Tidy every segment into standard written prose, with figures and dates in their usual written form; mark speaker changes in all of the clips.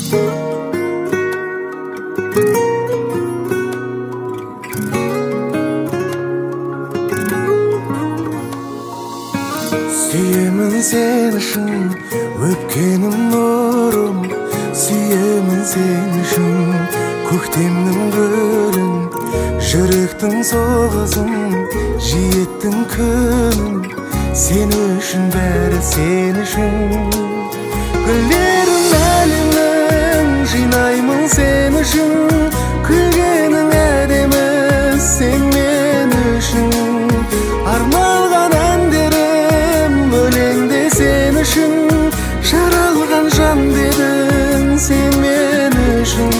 Speaker 1: Сүйемін сен үшін өпкенім нұрым, сүйемін сен үшін көктемнің гүлін, жүректің соғысын, жиеттің күнін, сен үшін бәрі сен үшін. Гүлдерін әлемнің жинаймын сен үшін, күлгенің әдемі сен мен үшін. Арналған әндерім өлеңде сен үшін, жаралған жан дедің сен мен үшін.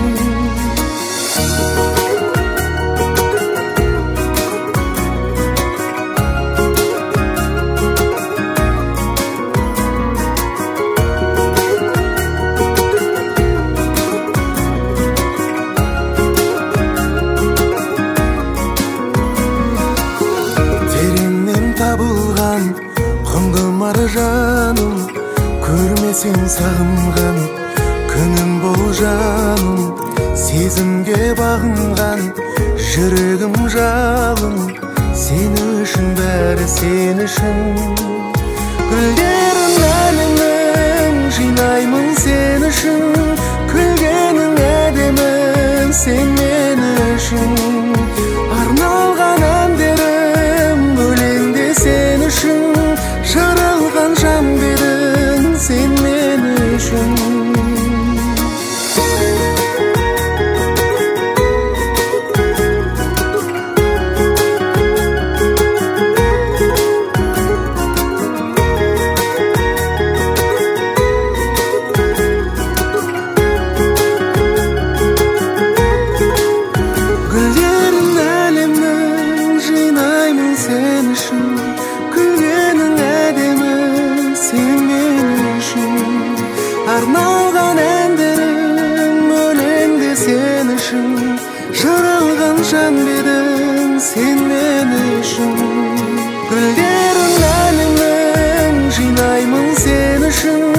Speaker 1: Табылған құнды маржаным, көрмесең сағынған күнім бол жаным. Сезімге бағынған жүрегім жалын, сен үшін бәрі сен үшін. Гүлдерін әлемнің жинаймын сен үшін, күлгенің әдемі сен мен үшін. Арналған әндерім өлеңде сен үшін, жаралған жан дедің сен мен үшін. Гүлдерін әлемнің жинаймын сен үшін, күлгенің әдемі сен мен үшін. Арналған әндерім өлеңде сен үшін, жаралған жан дедің сен мен үшін. Гүлдерін әлемнің жинаймын сен үшін,